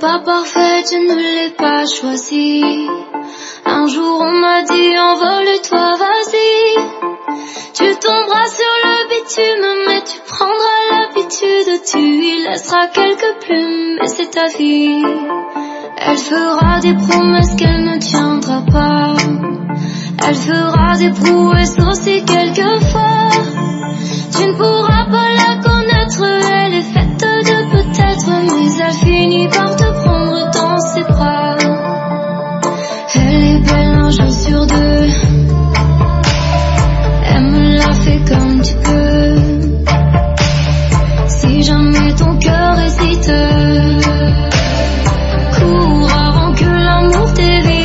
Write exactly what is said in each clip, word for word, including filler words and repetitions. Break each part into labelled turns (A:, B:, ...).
A: pas parfaite, je ne l'ai pas choisie. Un jour on m'a dit envole-toi, vas-y. Tu tomberas sur le bitume, mais tu prendras l'habitude. Tu y laisseras quelques plumes, mais c'est ta vie. Elle fera des promesses qu'elle ne tiendra pas. Elle fera des prouesses aussi quelquefois. Tu ne pourras pas la connaître, elle est faite de peut-être, mais elle finit par te prendre dans ses bras. Elle est belle un jour sur deux. Elle me l'a fait comme tu peux. Si jamais ton cœur hésite, cours avant que l'amour t'évite.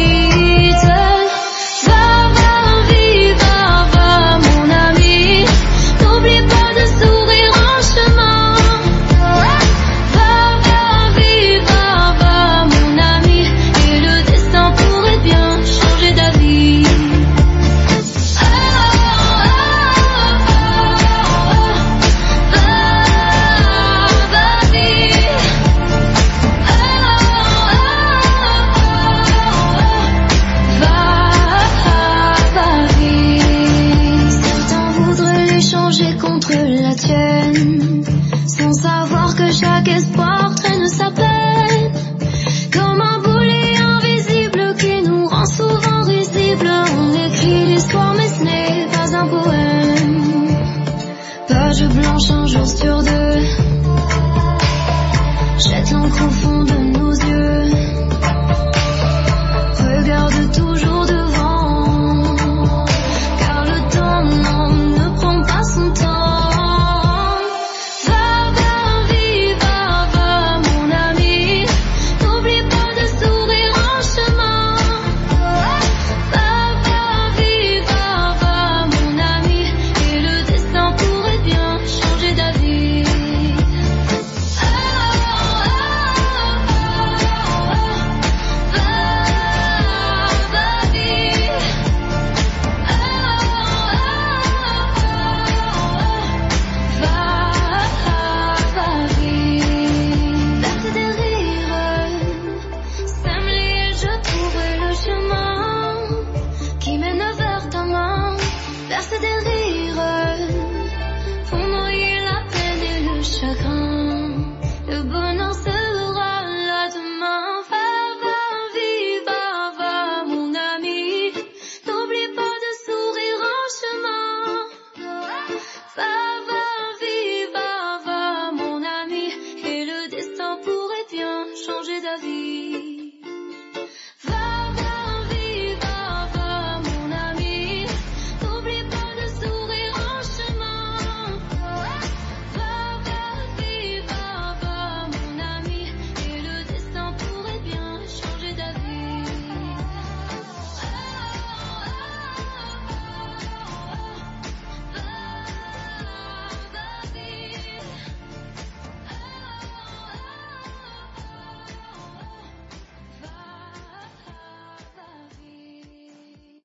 A: Blanche un jour sur deux. Jette l'encre au fond